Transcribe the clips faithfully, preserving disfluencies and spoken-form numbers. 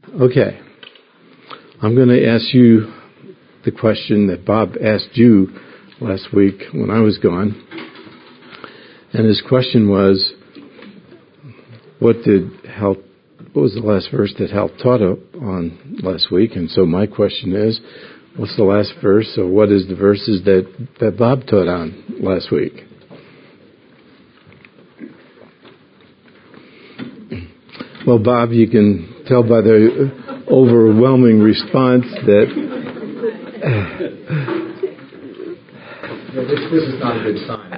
Okay. I'm going to ask you the question that Bob asked you last week when I was gone. And his question was, what did Hal, what was the last verse that Hal taught on last week? And so my question is, what's the last verse? So what is the verses that, that Bob taught on last week? Well, Bob, you can tell by the overwhelming response that yeah, this, this is not a good sign.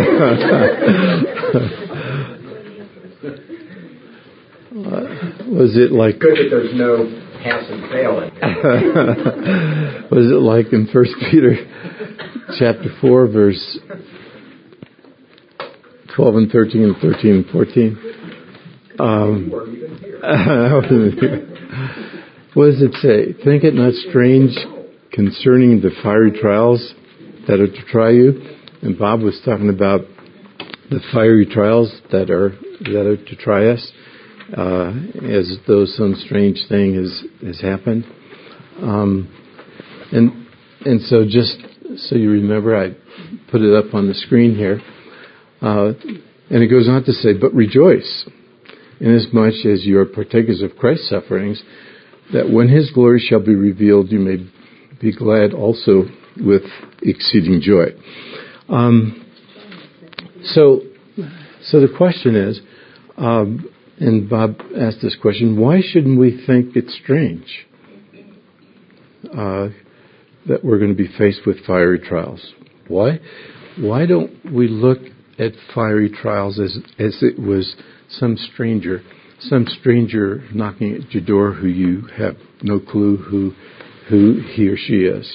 Was it like? Good that there's no pass and fail in here. Was it like in First Peter, chapter four, verse twelve and thirteen, and thirteen and fourteen? Um, what does it say? Think it not strange concerning the fiery trials that are to try you. And Bob was talking about the fiery trials that are that are to try us, uh, as though some strange thing has has happened. Um, and and so just so you remember, I put it up on the screen here, uh, and it goes on to say, "But rejoice, inasmuch as you are partakers of Christ's sufferings, that when His glory shall be revealed, you may be glad also with exceeding joy." Um, so, so the question is, um, and Bob asked this question: why shouldn't we think it's strange uh, that we're going to be faced with fiery trials? Why? Why don't we look at fiery trials as as it was some stranger, some stranger knocking at your door who you have no clue who who he or she is?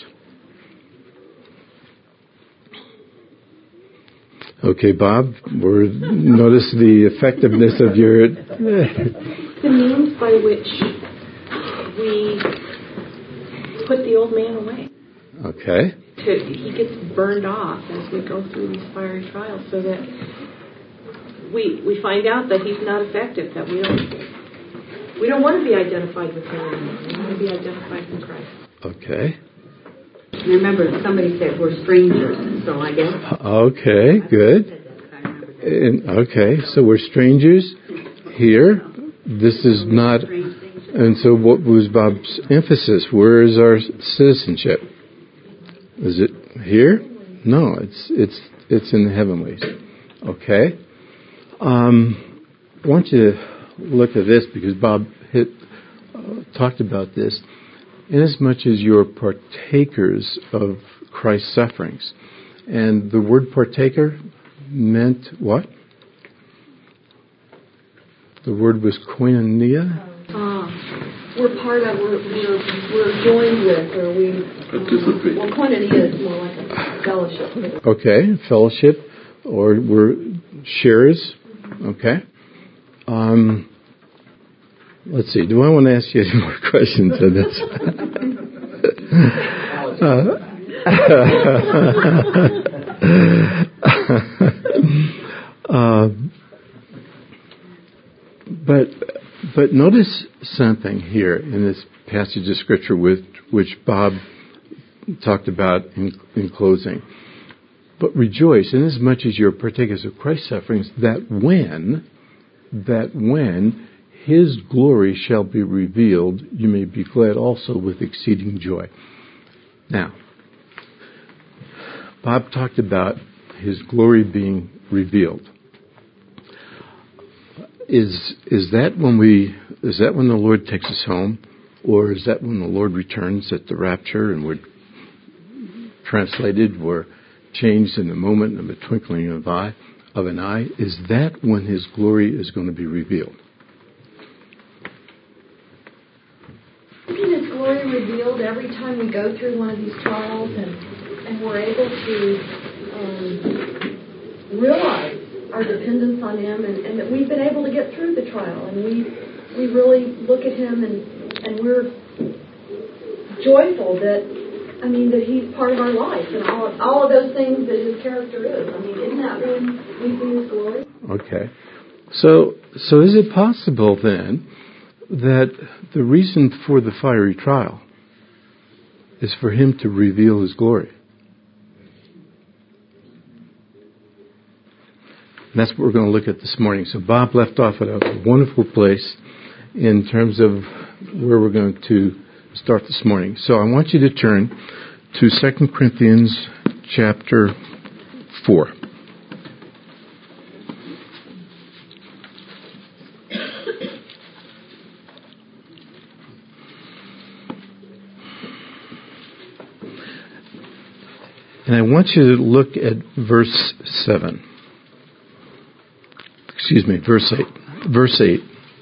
Okay, Bob, we're, notice the effectiveness of your... The means by which we put the old man away. Okay. To, he gets burned off as we go through these fiery trials, so that we we find out that he's not effective, that we don't we don't want to be identified with him anymore. We want to be identified with Christ. Okay. Remember, somebody said we're strangers, so I guess. Okay, good. And, okay, so we're strangers here. This is not. And so, what was Bob's emphasis? Where is our citizenship? Is it here? No, it's it's it's in the heavenlies. Okay. Um, I want you to look at this because Bob hit, uh, talked about this. Inasmuch as you're partakers of Christ's sufferings. And the word partaker meant what? The word was koinonia? Uh, we're part of, we're, we're, we're joined with, or we... Um, well, koinonia is more like a fellowship. Okay, fellowship, or we're sharers. Okay. Um... Let's see. Do I want to ask you any more questions on this? uh, uh, but but notice something here in this passage of Scripture with which Bob talked about in, in closing. But rejoice, inasmuch as you're partakers of Christ's sufferings, that when that when His glory shall be revealed, you may be glad also with exceeding joy. Now, Bob talked about His glory being revealed. Is is that when we is that when the Lord takes us home, or is that when the Lord returns at the rapture and we're translated, we're changed in the moment of a twinkling of eye of an eye? Is that when His glory is going to be revealed? Isn't His glory revealed every time we go through one of these trials, and, and we're able to um, realize our dependence on Him, and, and that we've been able to get through the trial, and we we really look at Him, and and we're joyful that, I mean, that He's part of our life, and all of, all of those things that His character is. I mean, isn't that when we see His glory? Okay. So, so is it possible then that the reason for the fiery trial is for him to reveal his glory. And that's what we're going to look at this morning. So Bob left off at a wonderful place in terms of where we're going to start this morning. So I want you to turn to Second Corinthians chapter four. And I want you to look at verse seven. Excuse me, verse eight. Verse eight.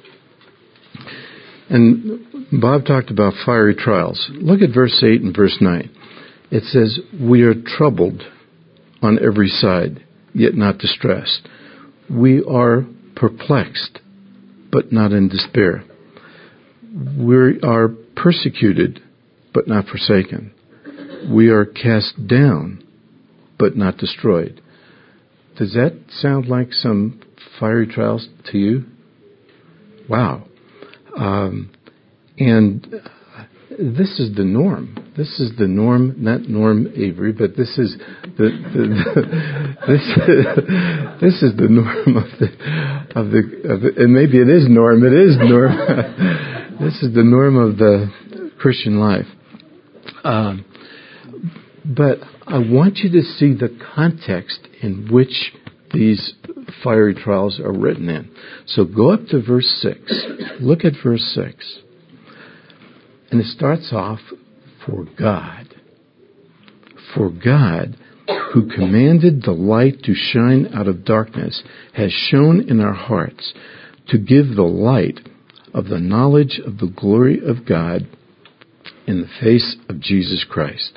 And Bob talked about fiery trials. Look at verse eight and verse nine. It says, "We are troubled on every side, yet not distressed. We are perplexed, but not in despair. We are persecuted, but not forsaken. We are cast down, but not destroyed." Does that sound like some fiery trials to you? Wow. Um, and this is the norm. This is the norm, not Norm Avery, but this is the, the, the this this is the norm of the of the, of the and maybe it is norm. It is norm. This is the norm of the Christian life. Um, but I want you to see the context in which these fiery trials are written in. So go up to verse six. Look at verse six. And it starts off, "For God, for God, who commanded the light to shine out of darkness, has shone in our hearts to give the light of the knowledge of the glory of God in the face of Jesus Christ."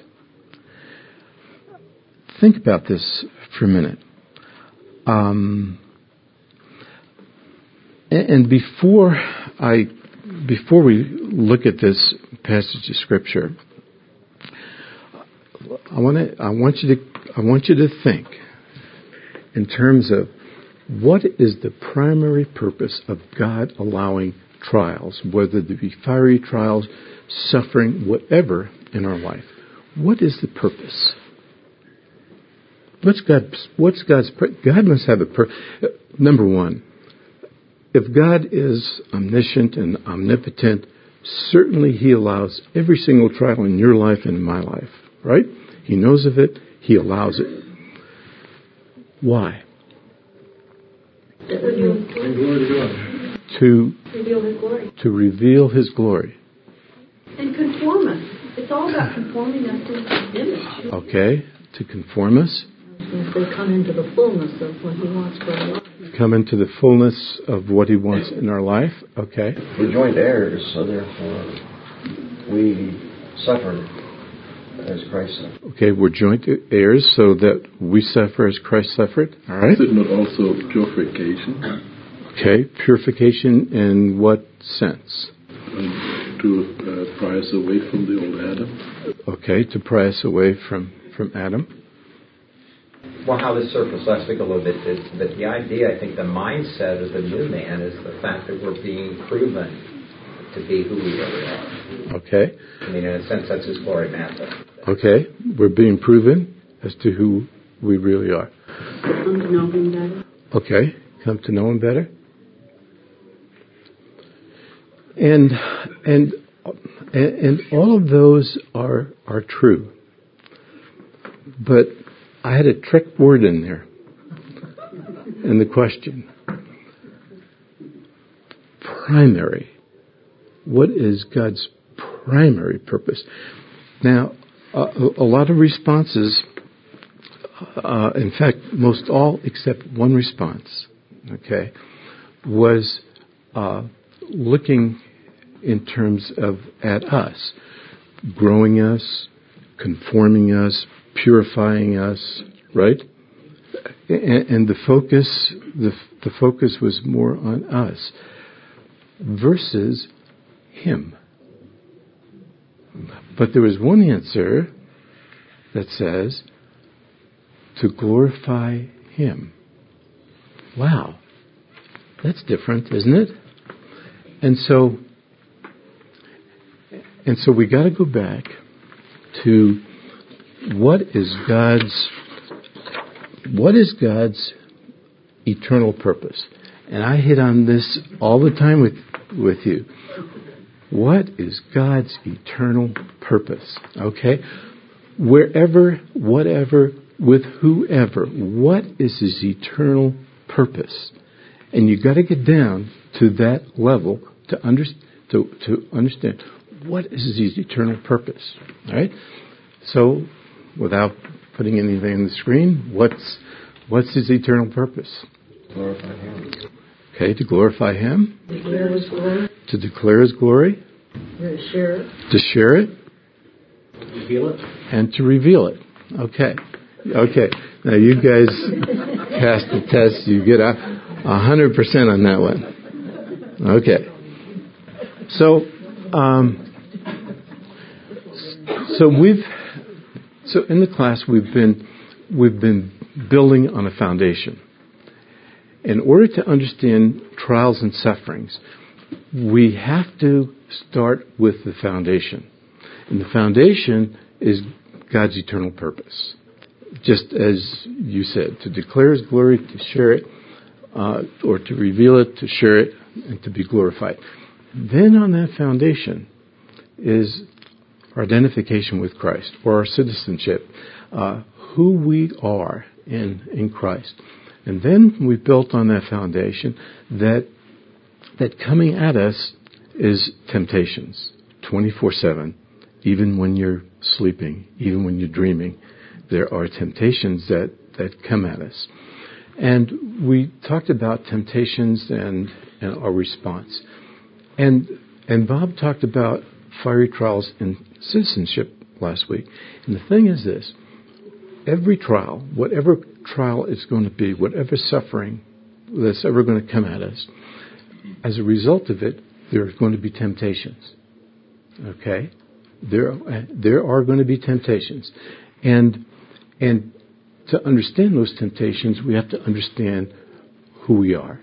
Think about this for a minute. Um, and before I, before we look at this passage of Scripture, I want to, I want you to, I want you to think in terms of what is the primary purpose of God allowing trials, whether they be fiery trials, suffering, whatever in our life. What is the purpose? What's God's, what's God's, God must have a purpose. Number one, if God is omniscient and omnipotent, certainly He allows every single trial in your life and in my life, right? He knows of it. He allows it. Why? To reveal His glory. To reveal His glory. To reveal His glory. And conform us. It's all about conforming us to His image. Okay. To conform us. If they come into the fullness of what He wants for our life. Come into the fullness of what He wants in our life. Okay. We're joint heirs, so therefore we suffer as Christ suffered. Okay, we're joint heirs, so that we suffer as Christ suffered. All right. Is it not also purification? Okay, purification in what sense? Um, to uh, pry us away from the old Adam. Okay, to pry us away from, from Adam. Well, how this surfaced last week a little bit is that the idea, I think the mindset of the new man is the fact that we're being proven to be who we really are. Okay. I mean, in a sense, that's His glory manifest. Okay, we're being proven as to who we really are. Come to know Him better. Okay, come to know Him better. And and and all of those are are true. But I had a trick word in there in the question. Primary. What is God's primary purpose? Now, a, a lot of responses, uh, in fact, most all except one response, okay, was uh, looking in terms of at us, growing us, conforming us, purifying us, right? And, and the focus, the, the focus was more on us versus Him. But there was one answer that says to glorify Him. Wow, that's different, isn't it? And so and so we got to go back to what is God's what is God's eternal purpose. And I hit on this all the time with with you. What is God's eternal purpose? Okay? Wherever, whatever, with whoever, what is His eternal purpose? And you've got to get down to that level to, under, to, to understand what is His eternal purpose. All right? So, without putting anything on the screen, what's what's His eternal purpose? Glorify Him. Okay, to glorify Him. Declare His glory. To declare His glory. To share it. To share it. Reveal it. And to reveal it. Okay. Okay. Now you guys passed the test. You get a hundred percent on that one. Okay. So, um, so we've, so in the class we've been, we've been building on a foundation. In order to understand trials and sufferings, we have to start with the foundation. And the foundation is God's eternal purpose. Just as you said, to declare His glory, to share it, uh, or to reveal it, to share it, and to be glorified. Then on that foundation is our identification with Christ, or our citizenship, uh, who we are in, in Christ. And then we built on that foundation that that coming at us is temptations, twenty-four seven. Even when you're sleeping, even when you're dreaming, there are temptations that, that come at us. And we talked about temptations and, and our response. And and Bob talked about fiery trials and citizenship last week. And the thing is this, every trial, whatever trial it's going to be, whatever suffering that's ever going to come at us, as a result of it, there are going to be temptations. Okay? There, there are going to be temptations. And, and to understand those temptations, we have to understand who we are.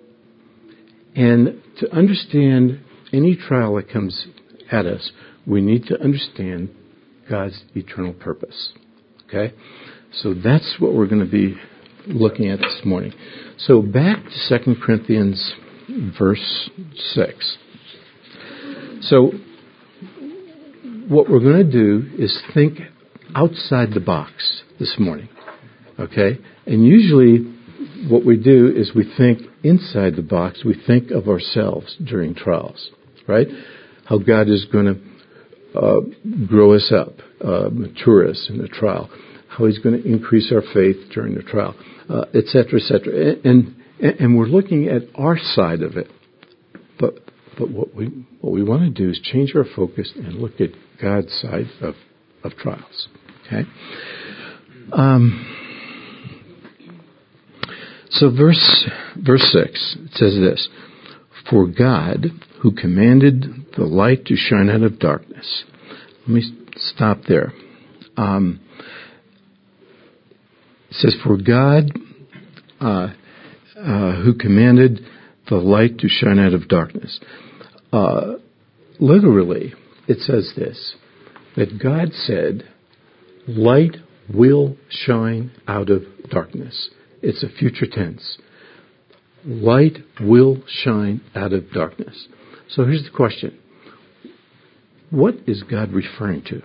And to understand any trial that comes at us, we need to understand God's eternal purpose. Okay? So that's what we're going to be looking at this morning. So back to Second Corinthians verse six. So what we're going to do is think outside the box this morning. Okay? And usually what we do is we think inside the box. We think of ourselves during trials. Right? How God is going to uh, grow us up, uh, mature us in the trial. How He's going to increase our faith during the trial, uh, et cetera, et cetera. And, and and we're looking at our side of it. But but what we what we want to do is change our focus and look at God's side of, of trials. Okay? Um, so verse verse six, it says this: For God, who commanded the light to shine out of darkness. Let me stop there. Um, it says, For God, uh, uh, who commanded the light to shine out of darkness. Uh, literally, it says this, that God said, light will shine out of darkness. It's a future tense. Light will shine out of darkness. So here's the question. What is God referring to?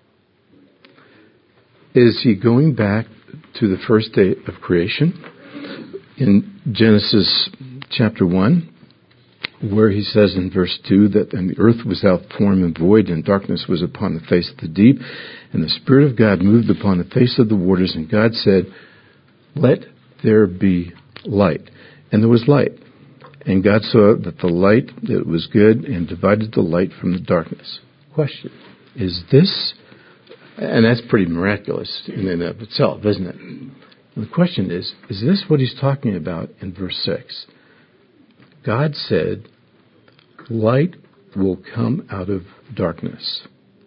Is He going back to the first day of creation in Genesis chapter one, where He says in verse two that and the earth was without form and void, and darkness was upon the face of the deep, and the Spirit of God moved upon the face of the waters, and God said, let there be light. And there was light. And God saw that the light, it was good, and divided the light from the darkness. Question, is this, and that's pretty miraculous in and of itself, isn't it? And the question is, is this what He's talking about in verse six? God said, light will come out of darkness.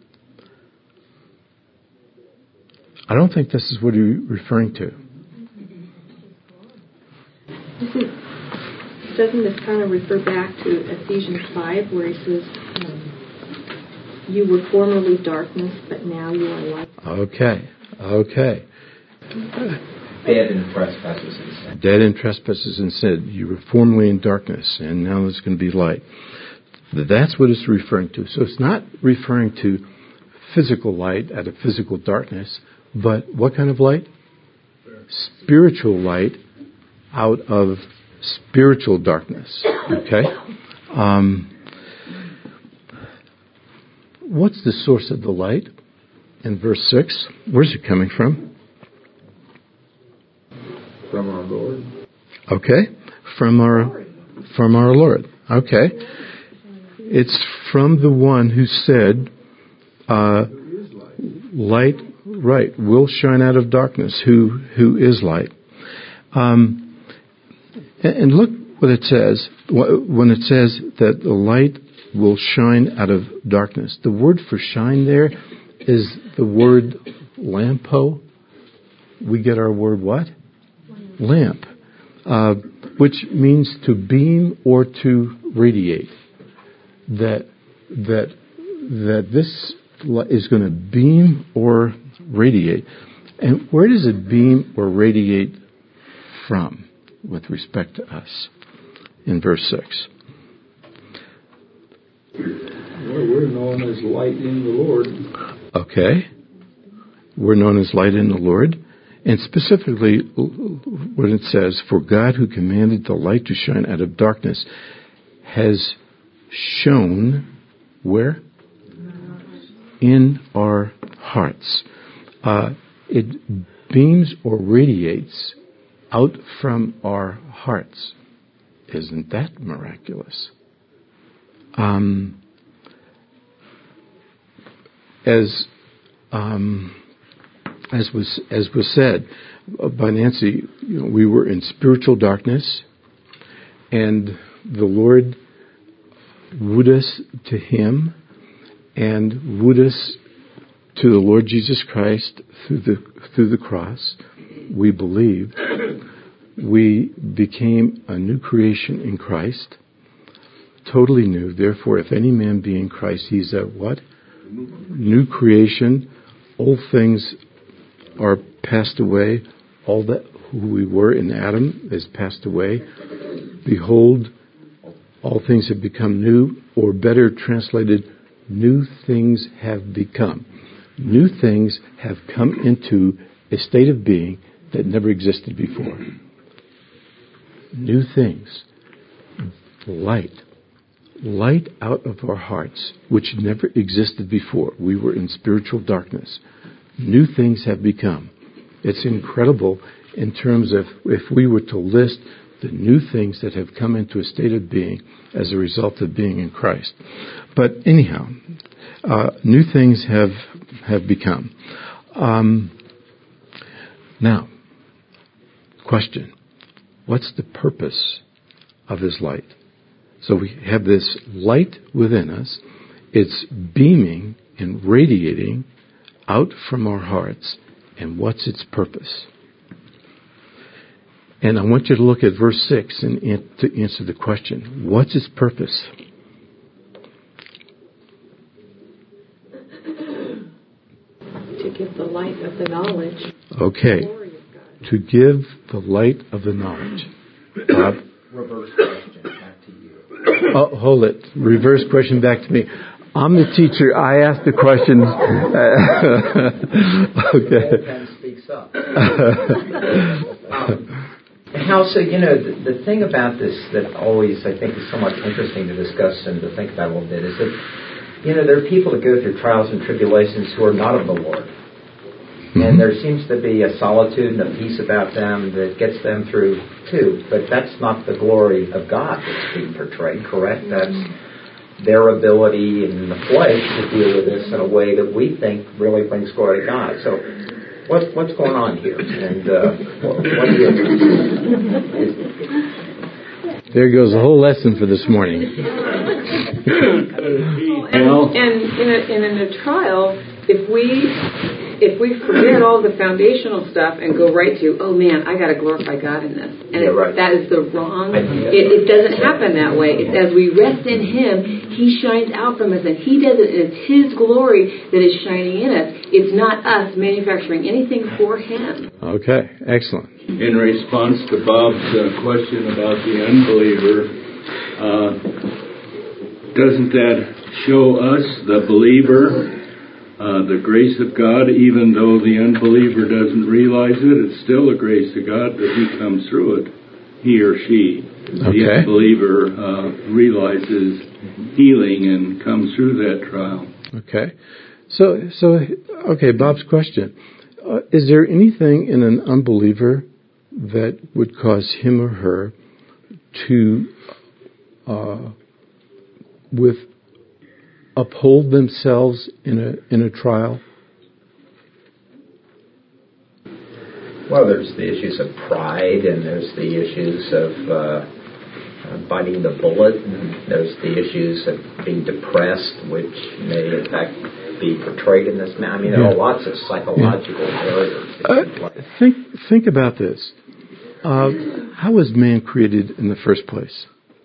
I don't think this is what He's referring to. Isn't, doesn't this kind of refer back to Ephesians five, where He says, um, You were formerly darkness, but now you are light. Okay, okay. Dead in trespasses and sin. Dead in trespasses and sin. You were formerly in darkness, and now there's going to be light. That's what it's referring to. So it's not referring to physical light out of physical darkness, but what kind of light? Spiritual light out of spiritual darkness. Okay? Um, what's the source of the light? In verse six, where's it coming from? From our Lord. Okay. From our from our Lord. Okay. It's from the one who said, uh, light, right, will shine out of darkness, who who is light. Um, and, and look what it says, when it says that the light will shine out of darkness. The word for shine there is the word lampo. We get our word what? Lamp. Uh, which means to beam or to radiate. That that that this is going to beam or radiate. And where does it beam or radiate from with respect to us? In verse six. Well, we're known as light in the Lord. Okay. We're known as light in the Lord. And specifically, what it says, for God who commanded the light to shine out of darkness has shone where? In our hearts. Uh, it beams or radiates out from our hearts. Isn't that miraculous? Um, as um, as was as was said by Nancy, you know, we were in spiritual darkness, and the Lord wooed us to Him, and wooed us to the Lord Jesus Christ through the through the cross. We believed. We became a new creation in Christ, totally new. Therefore, if any man be in Christ, he's a what? New creation. Old things are passed away. All that who we were in Adam is passed away. Behold, all things have become new, or better translated, new things have become. New things have come into a state of being that never existed before. New things. Light. Light out of our hearts, which never existed before. We were in spiritual darkness. New things have become. It's incredible in terms of if we were to list the new things that have come into a state of being as a result of being in Christ. But anyhow, uh, new things have have become. Um, now, question. What's the purpose of His light? So we have this light within us. It's beaming and radiating out from our hearts. And what's its purpose? And I want you to look at verse six and to answer the question. What's its purpose? To give the light of the knowledge. Okay. To give the light of the knowledge. Bob? Reverse question, back to you. Oh, hold it. Reverse question back to me. I'm the teacher. I ask the questions. Okay. Old pen speaks up. um, how so? You know, the, the thing about this that always I think is so much interesting to discuss and to think about a little bit is that, you know, there are people that go through trials and tribulations who are not of the Lord. Mm-hmm. And there seems to be a solitude and a peace about them that gets them through too. But that's not the glory of God that's being portrayed, correct? That's their ability in the flesh to deal with this in a way that we think really brings glory to God. So what, what's going on here? And uh, what, what do you... There goes the whole lesson for this morning. Well, and, and in, a, and in a trial, if we... If we forget all the foundational stuff and go right to, oh man, I got to glorify God in this, and yeah, it, right. that is the wrong. It, it doesn't happen that way. It's as we rest in Him, He shines out from us, and He does it, and it's His glory that is shining in us. It's not us manufacturing anything for Him. Okay, excellent. In response to Bob's uh, question about the unbeliever, uh, doesn't that show us, the believer, uh, the grace of God, even though the unbeliever doesn't realize it? It's still a grace of God that He comes through it, he or she. Okay. The unbeliever uh, realizes healing and comes through that trial. Okay. So, so okay, Bob's question. Uh, is there anything in an unbeliever that would cause him or her to uh, with uphold themselves in a in a trial? Well, there's the issues of pride, and there's the issues of uh, uh, biting the bullet, and there's the issues of being depressed, which may in fact be portrayed in this manner. I mean, there are Yeah. lots of psychological Yeah. barriers. Uh, think think about this. Uh, how was man created in the first place?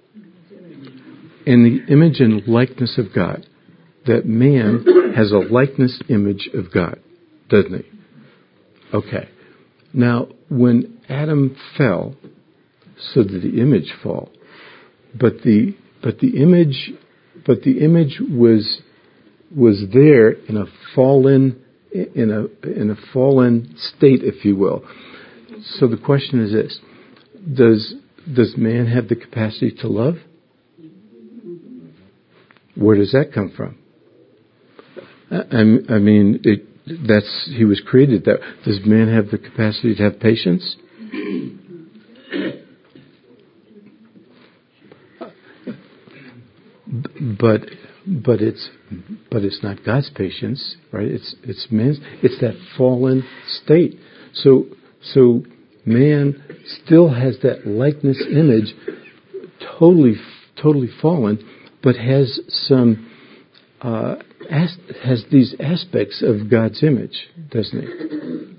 In the image and likeness of God. That man has a likeness image of God, doesn't he? Okay. Now, when Adam fell, so did the image fall. But the but the image but the image was was there in a fallen in a in a fallen state, if you will. So the question is this: Does does man have the capacity to love? Where does that come from? I, I mean, it, that's he was created that. Does man have the capacity to have patience? But but it's but it's not God's patience, right? It's it's man's. It's that fallen state. So so man still has that likeness image, totally totally fallen, but has some uh, as, has these aspects of God's image, doesn't he?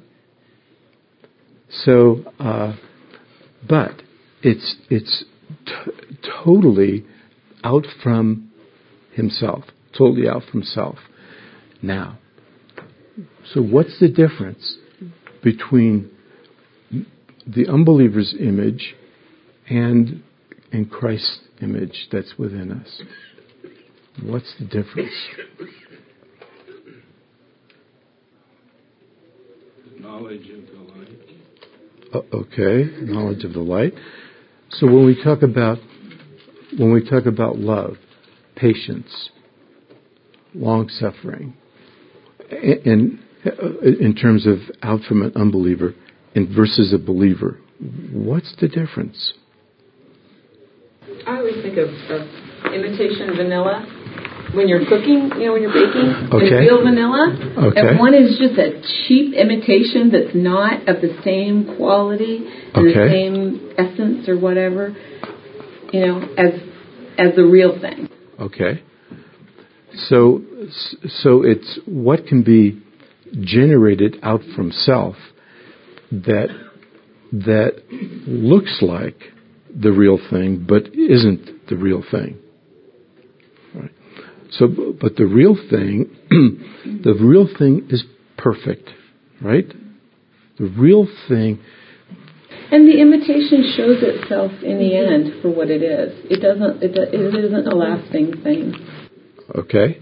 So, uh, but it's it's t- totally out from himself, totally out from self. Now, so what's the difference between the unbeliever's image and and Christ's image that's within us? What's the difference? Knowledge of the light. Uh, okay, knowledge of the light. So when we talk about when we talk about love, patience, long suffering, in in terms of out from an unbeliever and versus a believer, what's the difference? I always think of, of imitation vanilla. When you're cooking, you know, when you're baking, Okay. and real vanilla. Okay. And one is just a cheap imitation that's not of the same quality and Okay. the same essence or whatever, you know, as as the real thing. Okay. So so it's what can be generated out from self that that looks like the real thing but isn't the real thing. Right. So but the real thing the real thing is perfect, right? The real thing. And the imitation shows itself in the end for what it is. It doesn't. It, it isn't a lasting thing. Okay.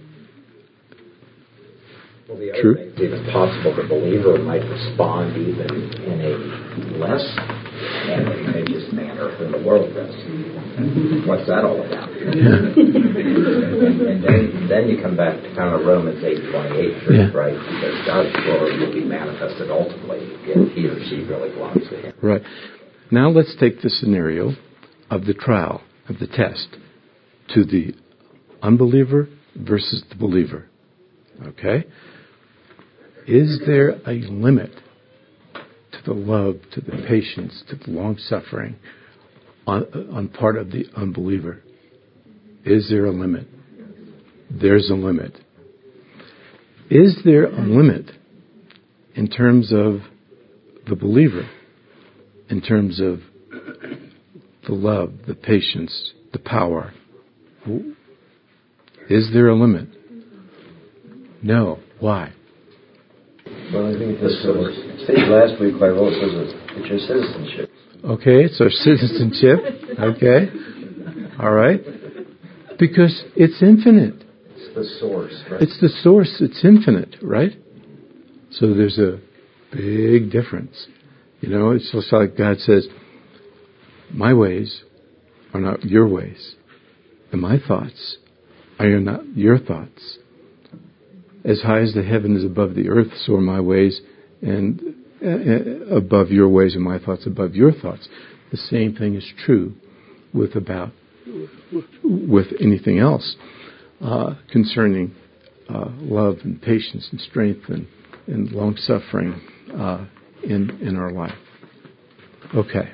Well, the other True. thing is even possible the believer might respond even in a less advantageous manner than the world does. What's that all about? and, and then, then you come back to kind of Romans eight twenty-eight truth, Yeah. right? Because God's glory will be manifested ultimately if he or she really belongs to him. Right. Now let's take the scenario of the trial, of the test, to the unbeliever versus the believer. Okay? Is there a limit to the love, to the patience, to the long-suffering on, on part of the unbeliever? Is there a limit? There's a limit. Is there a limit in terms of the believer, in terms of the love, the patience, the power? Is there a limit? No. Why? Well, I think this was stated last week by Will. It says it's your citizenship. Okay, it's our citizenship. Okay. All right. Because it's infinite. It's the source, right? It's the source. It's infinite, right? So there's a big difference. You know, it's just like God says, my ways are not your ways, and my thoughts are not your thoughts. As high as the heaven is above the earth, so are my ways, and uh, above your ways, and my thoughts above your thoughts. The same thing is true with about with anything else uh, concerning uh, love and patience and strength and, and long suffering uh, in in our life. Okay,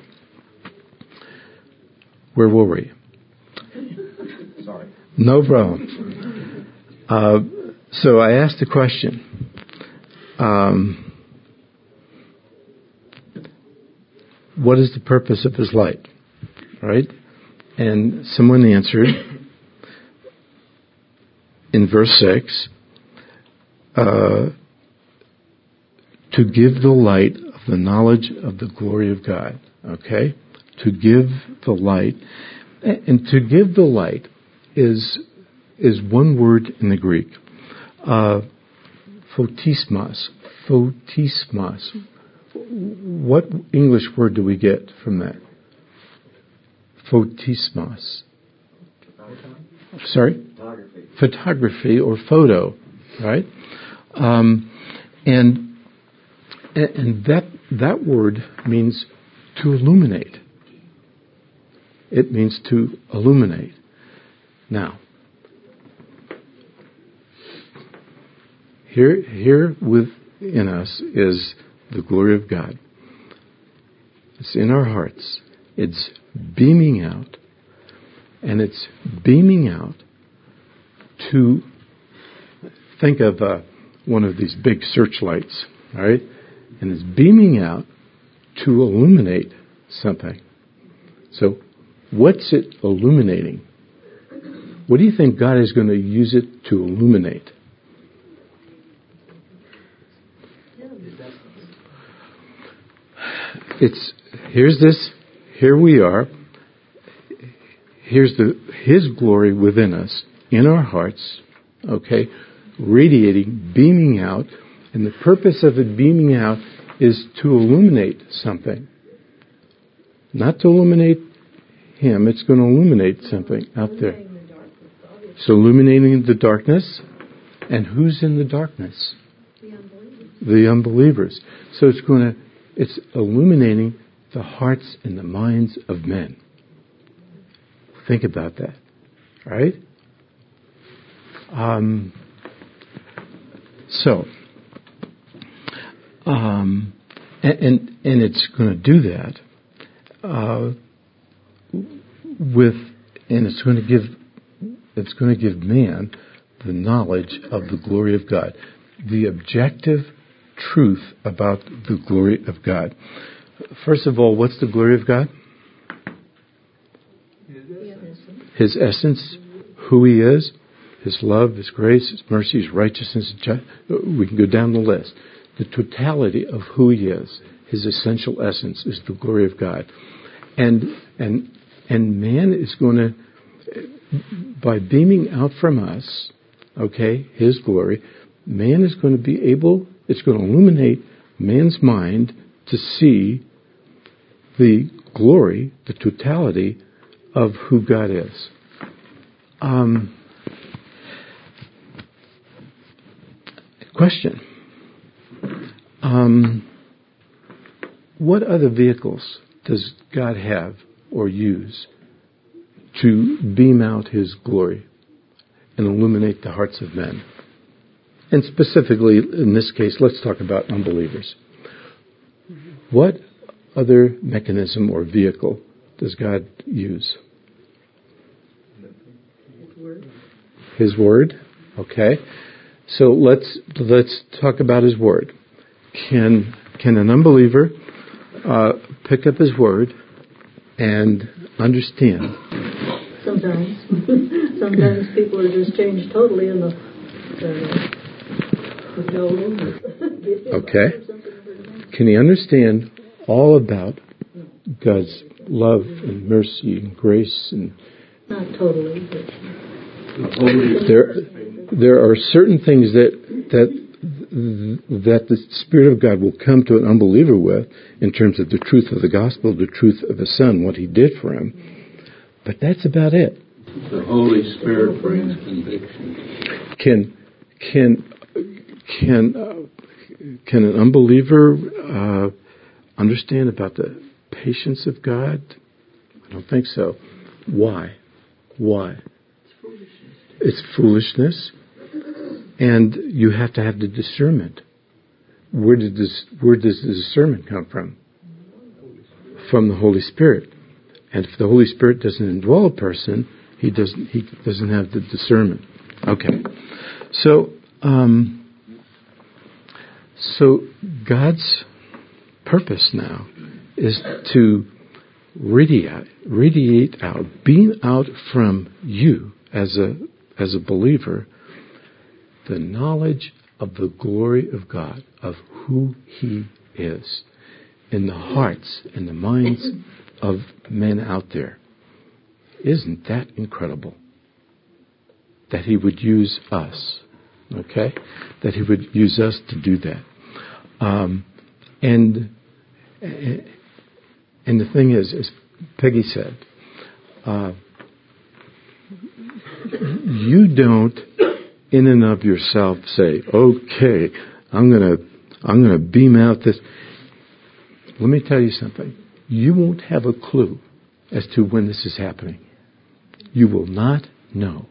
where were we? Sorry. No problem. Uh, so I asked the question. Um, what is the purpose of His light? Right? And someone answered in verse six, uh, to give the light of the knowledge of the glory of God. Okay? To give the light. And to give the light is is one word in the Greek. Uh, photismos. Photismos. What English word do we get from that? Photismos. Sorry? Photography. Photography or photo, right? Um, and and that that word means to illuminate. It means to illuminate. Now, here here within us is the glory of God. It's in our hearts. It's beaming out, and it's beaming out to think of uh, one of these big searchlights, all right? And it's beaming out to illuminate something. So, what's it illuminating? What do you think God is going to use it to illuminate? It's here's this. Here we are. Here's the His glory within us, in our hearts. Okay, radiating, beaming out, and the purpose of it beaming out is to illuminate something. Not to illuminate Him. It's going to illuminate something out there. So illuminating the darkness. And who's in the darkness? The unbelievers. The unbelievers. So it's going to, it's illuminating the hearts and the minds of men. Think about that. Right? Um, so, um, and, and, and it's going to do that uh, with, and it's going to give, it's going to give man the knowledge of the glory of God, the objective truth about the glory of God. First of all, what's the glory of God? His essence, who He is, His love, His grace, His mercy, His righteousness. We can go down the list. The totality of who He is, His essential essence, is the glory of God. And and and man is going to, by beaming out from us, okay, His glory, man is going to be able, it's going to illuminate man's mind to see the glory, the totality of who God is. Um, question. Um, what other vehicles does God have or use to beam out His glory and illuminate the hearts of men? And specifically, in this case, let's talk about unbelievers. What other mechanism or vehicle does God use? His word. His word. Okay. So let's let's talk about His word. Can can an unbeliever uh, pick up His word and understand Sometimes. Sometimes people are just changed totally in the, the, the building. Okay. Can he understand all about God's love and mercy and grace? And not totally, but there, there are certain things that that that the Spirit of God will come to an unbeliever with in terms of the truth of the gospel, the truth of the Son, what He did for him. But that's about it. The Holy Spirit brings conviction. Can can can uh, can an unbeliever uh, understand about the patience of God? I don't think so. Why? Why? it's foolishness. It's foolishness, and you have to have the discernment. Where did this? Where does the discernment come from? From the Holy Spirit. And if the Holy Spirit doesn't indwell a person, he doesn't. He doesn't have the discernment. Okay. So, um, so God's purpose now is to radiate, radiate out, beam out from you as a as a believer, the knowledge of the glory of God, of who He is, in the hearts and the minds of men out there. Isn't that incredible? That He would use us, okay? That He would use us to do that. Um, and and the thing is, as Peggy said, uh, you don't, in and of yourself, say, "Okay, I'm gonna, I'm gonna beam out this." Let me tell you something. You won't have a clue as to when this is happening. You will not know.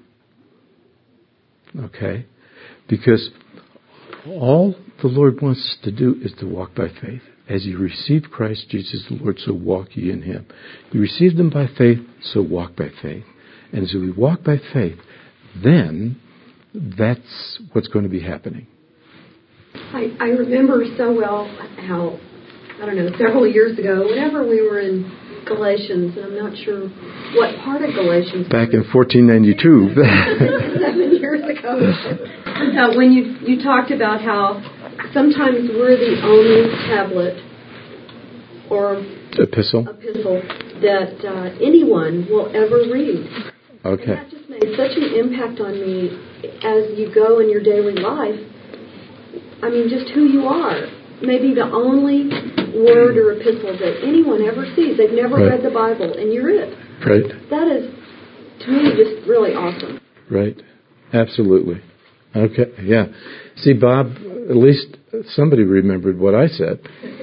Okay? Because all the Lord wants us to do is to walk by faith. As you receive Christ Jesus the Lord, so walk ye in Him. You received Him by faith, so walk by faith. And as we walk by faith, then that's what's going to be happening. I, I remember so well how, I don't know, several years ago, whenever we were in Galatians, and I'm not sure what part of Galatians. Back in fourteen ninety-two. Seven years ago. Uh, when you you talked about how sometimes we're the only tablet or epistle, epistle that uh, anyone will ever read. Okay. And that just made such an impact on me as you go in your daily life. I mean, just who you are. Maybe the only word or epistle that anyone ever sees. They've never right. read the Bible, and you're it. Right. That is, to me, just really awesome. Right. Absolutely. Okay. Yeah. See, Bob, at least somebody remembered what I said.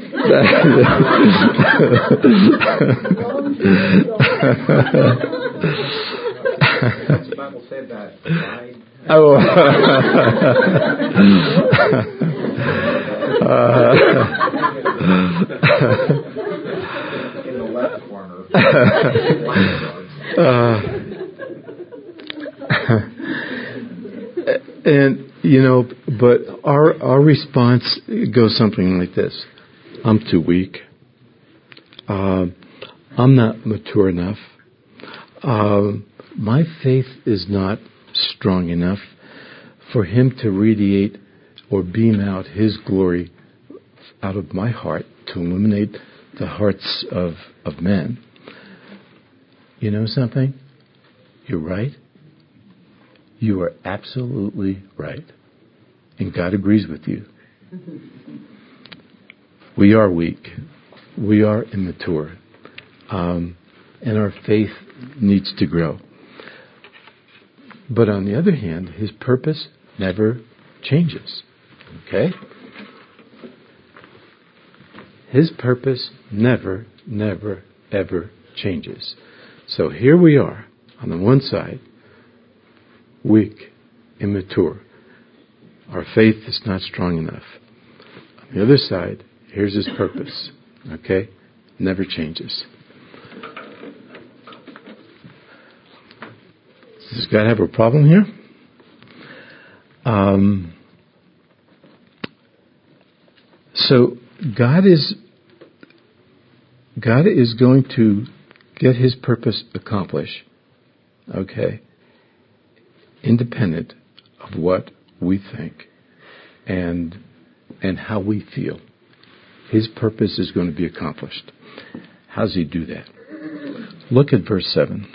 What's the Bible say about pride? Oh. uh, in the left corner. uh, and you know, but our our response goes something like this: I'm too weak. Uh, I'm not mature enough. Uh, my faith is not strong enough for Him to radiate or beam out His glory out of my heart to illuminate the hearts of, of men. You know something? You're right. You are absolutely right. And God agrees with you. We are weak. We are immature. Um, and our faith needs to grow. But on the other hand, His purpose never changes. Okay? His purpose never, never, ever changes. So here we are, on the one side, weak, immature. Our faith is not strong enough. On the other side, here's His purpose. Okay? Never changes. Does God have a problem here? Um, so God is God is going to get His purpose accomplished okay, independent of what we think and and how we feel. His purpose is going to be accomplished. How does he do that? Look at verse seven.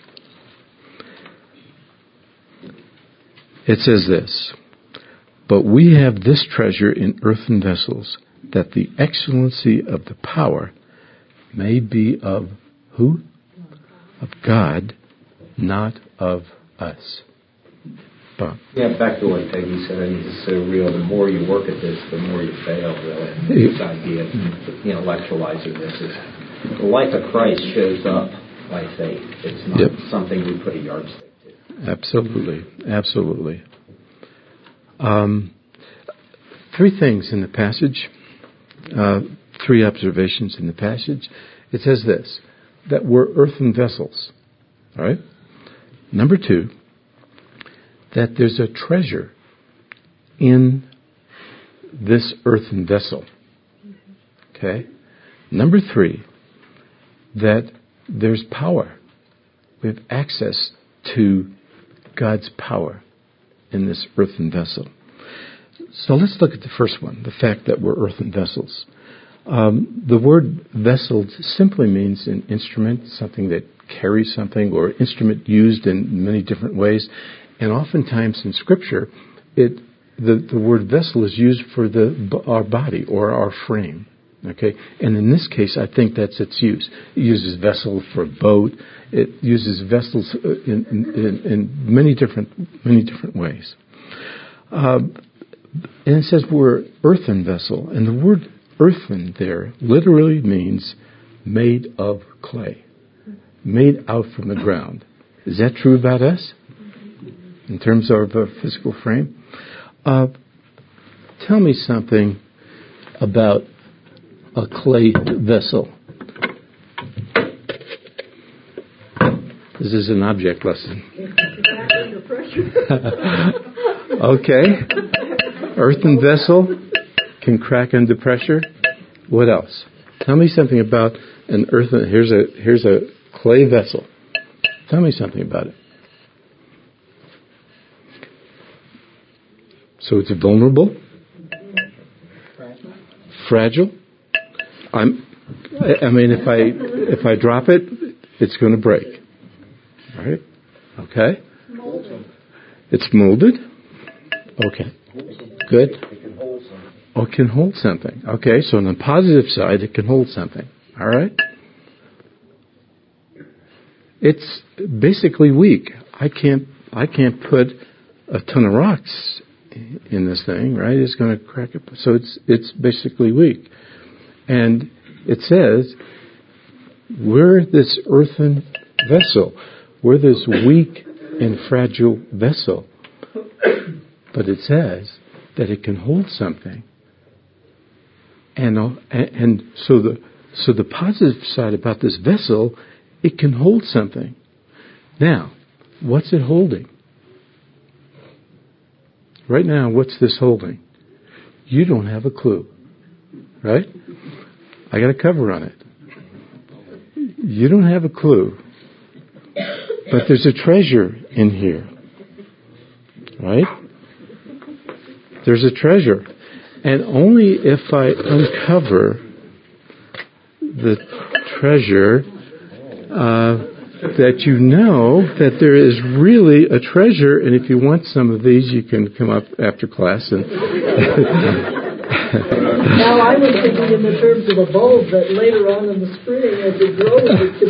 It says this, "But we have this treasure in earthen vessels, that the excellency of the power may be of" who? Of God, not of us. Bob. Yeah, back to what Peggy said, I think it's so real. The more you work at this, the more you fail, really. This idea of intellectualizing this is the life of Christ shows up by faith. It's not yep. something we put a yardstick to. Absolutely. Absolutely. Um, three things in the passage, uh, three observations in the passage. It says this, that we're earthen vessels. All right? Number two, that there's a treasure in this earthen vessel. Okay? Number three, that there's power. We have access to God's power in this earthen vessel. So let's look at the first one, the fact that we're earthen vessels. Um, the word vessel simply means an instrument, something that carries something, or instrument used in many different ways. And oftentimes in Scripture, it the, the word vessel is used for the our body or our frame. Okay, and in this case, I think that's its use. It uses vessel for a boat. It uses vessels in, in, in many different many different ways. Um, and it says we're earthen vessel, and the word earthen there literally means made of clay, made out from the ground. Is that true about us in terms of our physical frame? Uh, tell me something about a clay vessel. This is an object lesson. Okay. Earthen vessel can crack under pressure. What else? Tell me something about an earthen. Here's a here's a clay vessel. Tell me something about it. So it's vulnerable, fragile. I'm. I mean, if I if I drop it, it's going to break. All right. Okay. Molded. It's molded. Okay. Good. Oh, it can hold something. Okay. So on the positive side, it can hold something. All right. It's basically weak. I can't. I can't put a ton of rocks in this thing, right? It's going to crack it. So it's it's basically weak. And it says, we're this earthen vessel. We're this weak and fragile vessel. But it says that it can hold something. And uh, and so the so the positive side about this vessel, it can hold something. Now, what's it holding? Right now, what's this holding? You don't have a clue. Right? I got a cover on it. You don't have a clue. But there's a treasure in here. Right? There's a treasure. And only if I uncover the treasure uh, that you know that there is really a treasure. And if you want some of these, you can come up after class and... Now, I was thinking in the terms of a bulb that later on in the spring, as it grows,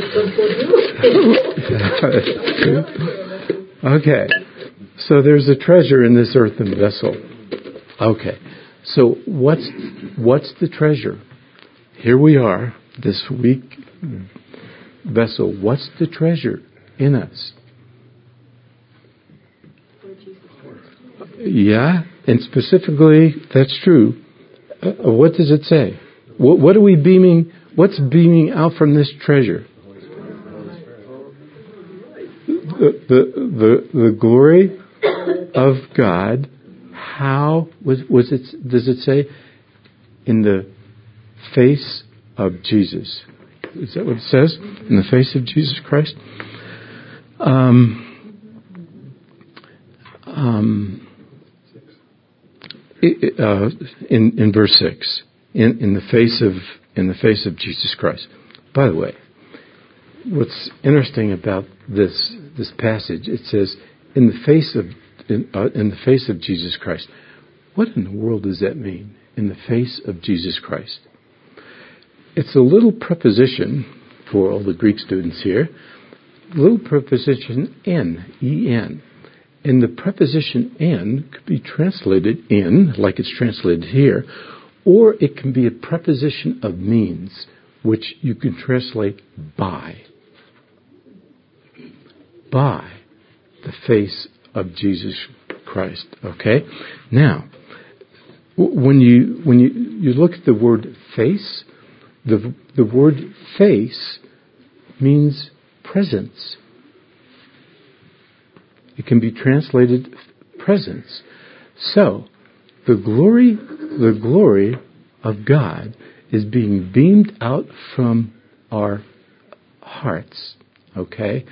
it could come to Okay. So there's a treasure in this earthen vessel. Okay. So what's what's the treasure? Here we are, this weak vessel. What's the treasure in us? Yeah, and specifically, that's true. Uh, what does it say? What, what are we beaming? What's beaming out from this treasure? The the the, the glory of God. How was was it? Does it say in the face of Jesus? Is that what it says? In the face of Jesus Christ. Um, um, it, uh, in in verse six, in, in the face of in the face of Jesus Christ. By the way, what's interesting about this this passage, it says, "In the face of in, uh, in the face of Jesus Christ." What in the world does that mean? In the face of Jesus Christ. It's a little preposition for all the Greek students here. Little preposition en, en. And the preposition en could be translated in, like it's translated here, or it can be a preposition of means, which you can translate by. By the face of Jesus Christ. Okay? Now, when you when you, you look at the word face, the the word face means presence. It can be translated presence. So, the glory the glory of God is being beamed out from our hearts, okay?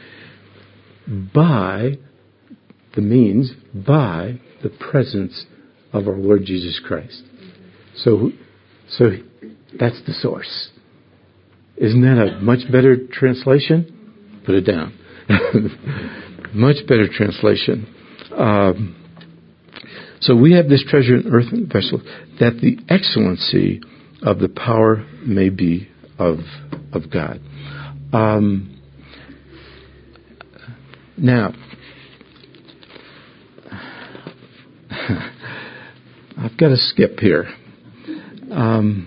By the means, by the presence of our Lord Jesus Christ. So, so that's the source. Isn't that a much better translation? Put it down. Much better translation. Um, so we have this treasure in earthen vessels, that the excellency of the power may be of of God. Um, now, I've got to skip here. Um,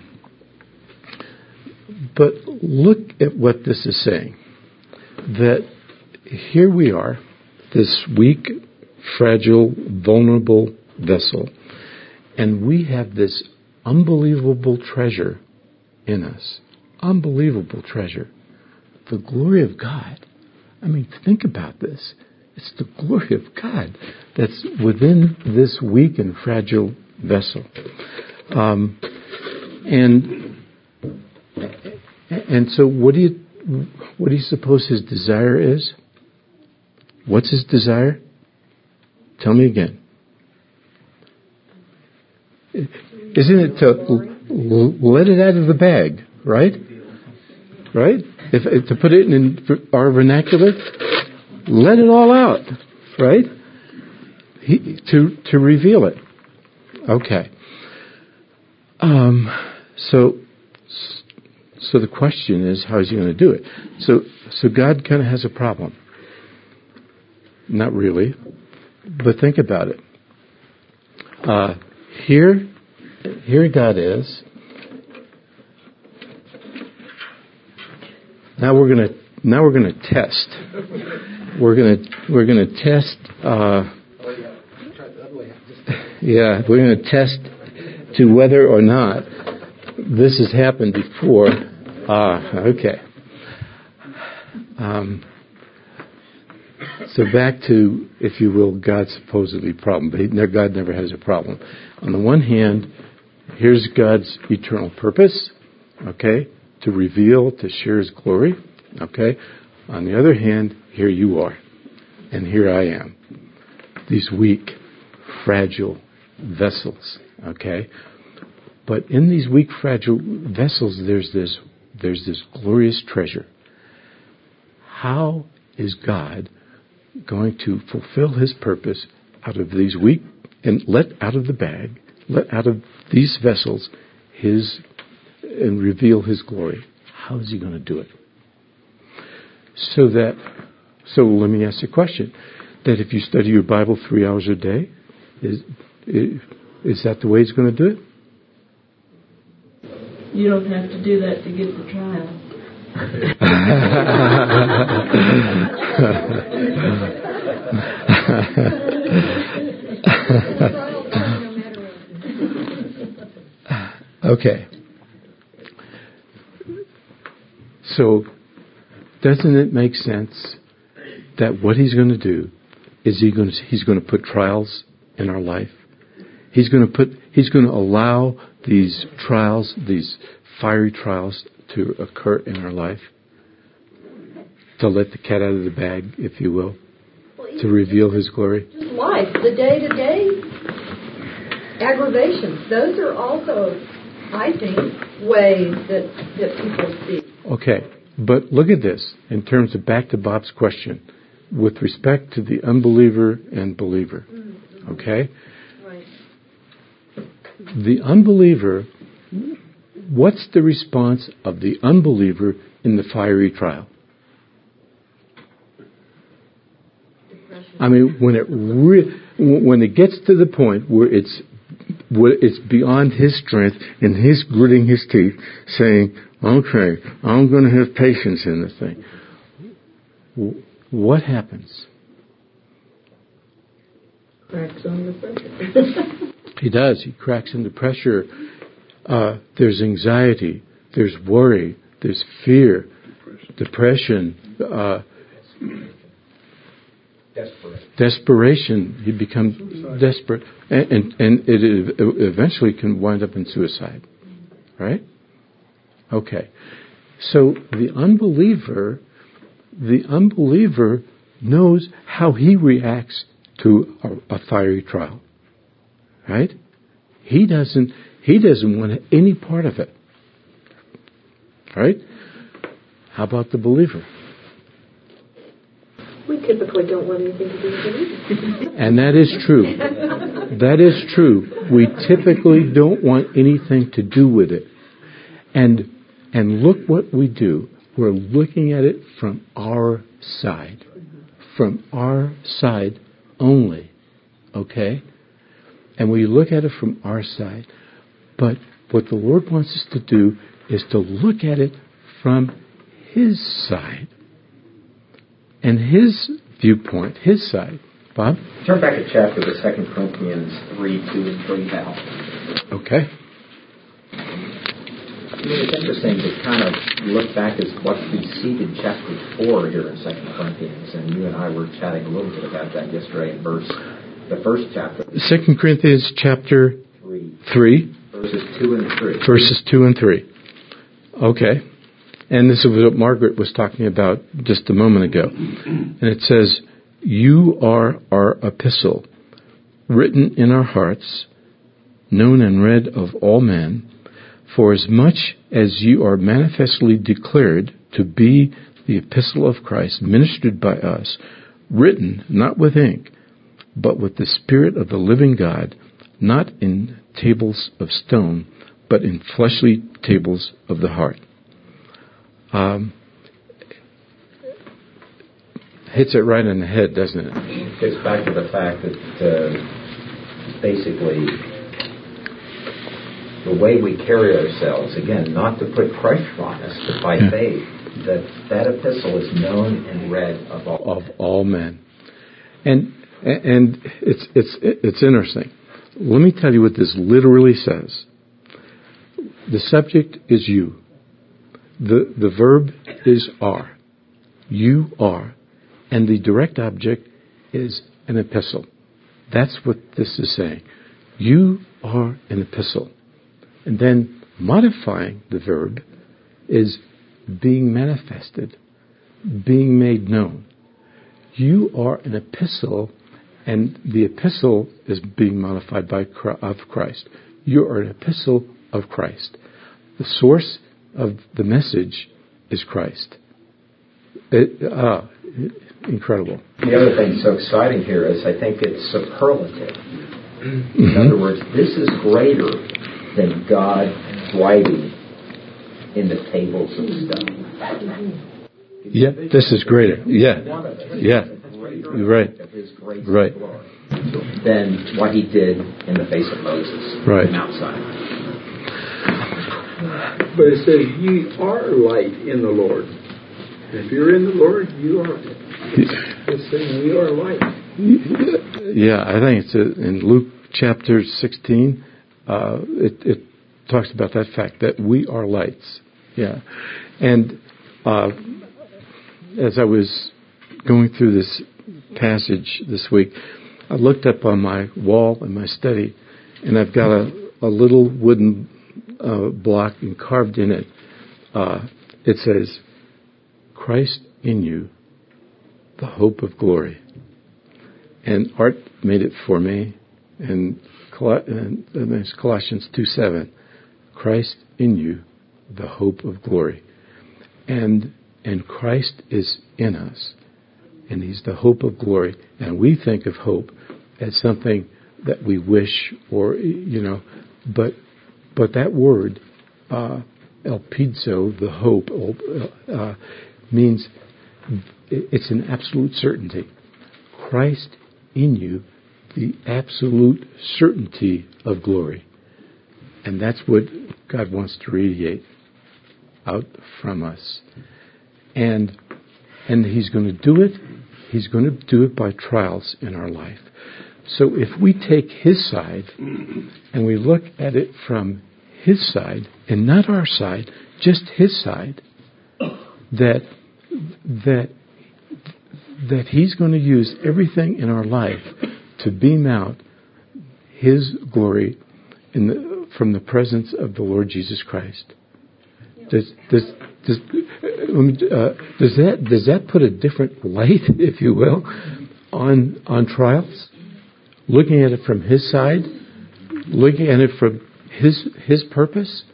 but look at what this is saying. That here we are, this weak, fragile, vulnerable vessel, and we have this unbelievable treasure in us. Unbelievable treasure. The glory of God. I mean, think about this. It's the glory of God that's within this weak and fragile vessel. Um, and and so what do you what do you suppose his desire is? What's his desire? Tell me again. Isn't it to l- let it out of the bag, right? Right? If, if to put it in our vernacular, let it all out, right? He, to to reveal it. Okay. Um. So so the question is, how is he going to do it? So so God kind of has a problem. Not really, but think about it. Uh, here, here God is. Now we're gonna now we're gonna test. We're gonna we're gonna test. Uh, yeah, we're gonna test to whether or not this has happened before. Ah, okay. Um, so back to, if you will, God's supposedly problem. But God never has a problem. On the one hand, here's God's eternal purpose, okay, to reveal, to share His glory, okay. On the other hand, here you are, and here I am. These weak, fragile vessels, okay. But in these weak, fragile vessels, there's this, there's this glorious treasure. How is God going to fulfill His purpose out of these weak, and let out of the bag, let out of these vessels, His, and reveal His glory? How is He going to do it? So that, so let me ask you a question. That if you study your Bible three hours a day, is is that the way He's going to do it? You don't have to do that to get the trial. Okay. So, doesn't it make sense that what He's going to do is he going to, He's going to put trials in our life? He's going to put, He's going to allow these trials, these fiery trials, to occur in our life. to let the cat out of the bag, if you will, Well, to reveal His glory? Just life, the day-to-day aggravations. Those are also, I think, ways that, that people see. Okay, but look at this in terms of back to Bob's question with respect to the unbeliever and believer. Okay? Right. The unbeliever, what's the response of the unbeliever in the fiery trial? I mean, when it re- when it gets to the point where it's where it's beyond his strength and he's gritting his teeth, saying, "Okay, I'm going to have patience in this thing." What happens? Cracks on the pressure. He does. He cracks under pressure. Uh, there's anxiety. There's worry. There's fear. Depression. uh, Desperation. desperation. He becomes suicide. desperate, and, and and it eventually can wind up in suicide. Right? Okay. So the unbeliever, the unbeliever knows how he reacts to a, a fiery trial. Right? He doesn't. He doesn't want any part of it. Right? How about the believer? We typically don't want anything to do with it. And that is true. That is true. We typically don't want anything to do with it. And and look what we do. We're looking at it from our side. From our side only. Okay? And we look at it from our side. But what the Lord wants us to do is to look at it from His side. And His viewpoint, His side. Bob? Turn back a chapter to Second Corinthians three, two, and three now. Okay. I mean, it's interesting to kind of look back at what preceded chapter four here in Second Corinthians, and you and I were chatting a little bit about that yesterday in verse, the first chapter. Second Corinthians chapter three. three. Verses two and three. Verses two and three. Okay. And this is what Margaret was talking about just a moment ago. And it says, "You are our epistle, written in our hearts, known and read of all men, for as much as you are manifestly declared to be the epistle of Christ, ministered by us, written not with ink, but with the Spirit of the living God, not in tables of stone, but in fleshly tables of the heart." Um, hits it right in the head, doesn't it? It gets back to the fact that uh, basically the way we carry ourselves, again, not to put pressure on us, but by yeah. faith, that that epistle is known and read of all of all men. And and it's it's it's interesting. Let me tell you what this literally says. The subject is you. The the verb is are. You are. And the direct object is an epistle. That's what this is saying. You are an epistle. And then modifying the verb is being manifested, being made known. You are an epistle, and the epistle is being modified by of Christ. You are an epistle of Christ. The source of the message is Christ. It, uh, incredible. The other thing so exciting here is I think it's superlative. Mm-hmm. In other words, this is greater than God writing in the tables of stone. Yeah, this is greater. Yeah, yeah, you're right. Right. Than what he did in the face of Moses. Right. On Mount Sinai. But it says, "Ye are light in the Lord." If you're in the Lord, you are. It's saying we are light. Yeah, I think it's a, in Luke chapter sixteen. Uh, it, it talks about that fact that we are lights. Yeah, and uh, as I was going through this passage this week, I looked up on my wall in my study, and I've got a, a little wooden uh, block, and carved in it, uh, it says, "Christ in you the hope of glory. And Art made it for me, and there's Colossians two seven. Christ in you, the hope of glory. And and Christ is in us, and He's the hope of glory. And we think of hope as something that we wish, or, you know, but but that word, uh, elpizo, the hope, uh, means it's an absolute certainty. Christ in you, the absolute certainty of glory. And that's what God wants to radiate out from us. And and He's going to do it. He's going to do it by trials in our life. So if we take His side and we look at it from His side and not our side, just His side, that that that He's going to use everything in our life to beam out His glory in the, from the presence of the Lord Jesus Christ. Does does does uh, does that does that put a different light, if you will, on on trials? Looking at it from His side, looking at it from His His purpose.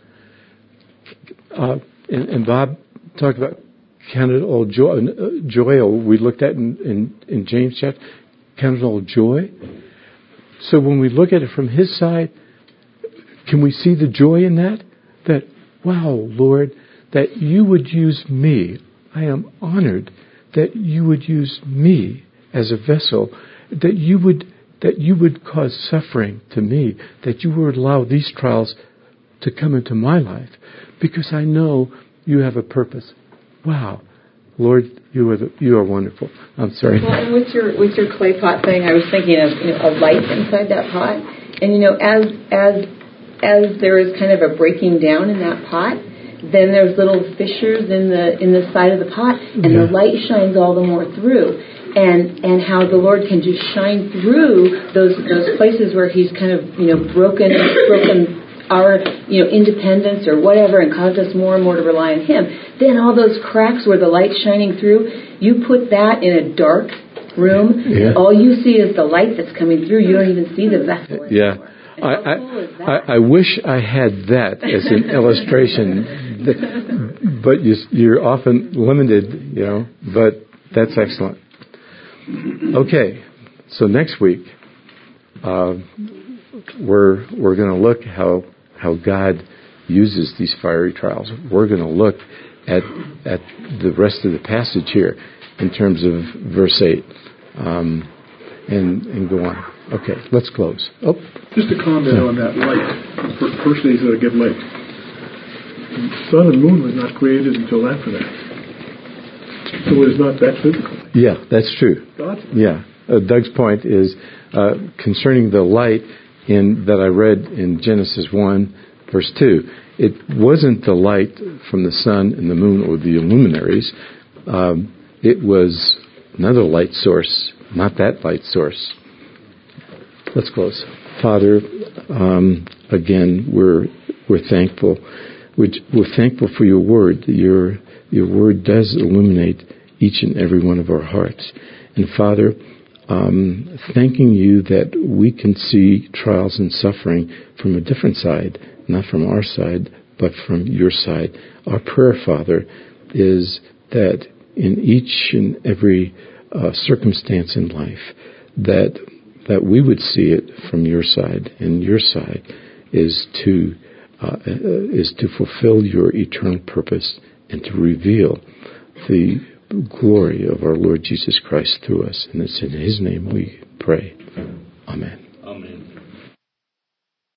Uh, and, and Bob talked about count it all joy. Joy. We looked at in, in, in James chapter. Count it all joy. So when we look at it from His side, can we see the joy in that? That, wow, Lord, that You would use me. I am honored that You would use me as a vessel. That You would that You would cause suffering to me. That You would allow these trials to come into my life, because I know You have a purpose. Wow, Lord, You are the, You are wonderful. I'm sorry. Well, and with your with your clay pot thing, I was thinking of, you know, a light inside that pot, and you know, as as as there is kind of a breaking down in that pot, then there's little fissures in the in the side of the pot, and yeah. the light shines all the more through. And and how the Lord can just shine through those those places where He's kind of, you know, broken broken our, you know, independence or whatever, and caused us more and more to rely on Him. Then all those cracks where the light's shining through, you put that in a dark room, yeah. all you see is the light that's coming through. You don't even see the vessel anymore. Yeah. I, I, cool I, I wish I had that as an illustration, but you, you're often limited, you know, but that's excellent. Okay, so next week uh, we're we're going to look how how God uses these fiery trials. We're going to look at at the rest of the passage here in terms of verse eight, um, and and go on. Okay, let's close. Oh, just a comment yeah. on that light. First thing He's going to give light. The sun and moon was not created until after that. So it's not that physical. Yeah, that's true. God. Yeah. Uh, Doug's point is uh, concerning the light in that I read in Genesis one, verse two. It wasn't the light from the sun and the moon or the luminaries. Um, it was another light source, not that light source. Let's close. Father, um, again, we're we're thankful. We're, we're thankful for Your word. Your Your word does illuminate each and every one of our hearts. And Father, um, thanking You that we can see trials and suffering from a different side, not from our side, but from Your side. Our prayer, Father, is that in each and every uh, circumstance in life, that that we would see it from Your side, and Your side is to uh, is to fulfill Your eternal purpose and to reveal the glory of our Lord Jesus Christ through us. And it's in His name we pray. Amen.